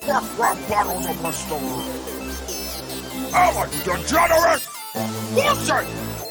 fuck that bottle of my store. Ellen DeGenerate! Bullshit!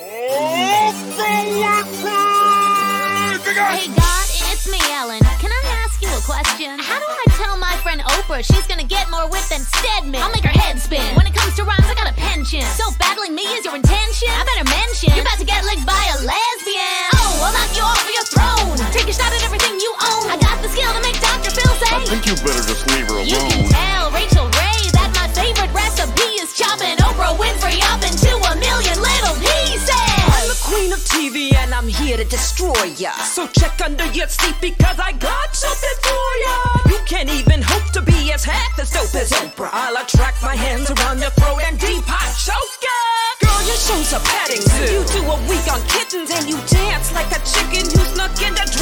Hey God, it's me, Ellen. Can I ask you a question? How do I tell my friend Oprah she's gonna get more whip than Stedman? I'll make her head spin. When it comes to rhymes, I got a penchant. So battling me is your intention? I better mention you're about to get licked by a lesbian. Oh, I'll knock you off of your throne. Take a shot at everything you own. I got the skill to make Dr. Phil say I think you better just leave her alone. You can tell Rachel Ray that my favorite recipe is chopping Oprah Winfrey up into a million little pieces. I'm the queen of TV and I'm here to destroy ya. So check under your seat because I got something for ya. You can't even hope to be as half as dope as Oprah. I'll attract my hands around your throat and deep hot choke ya. Girl, your show's a petting zoo. You do a week on kittens and you dance like a chicken who snuck into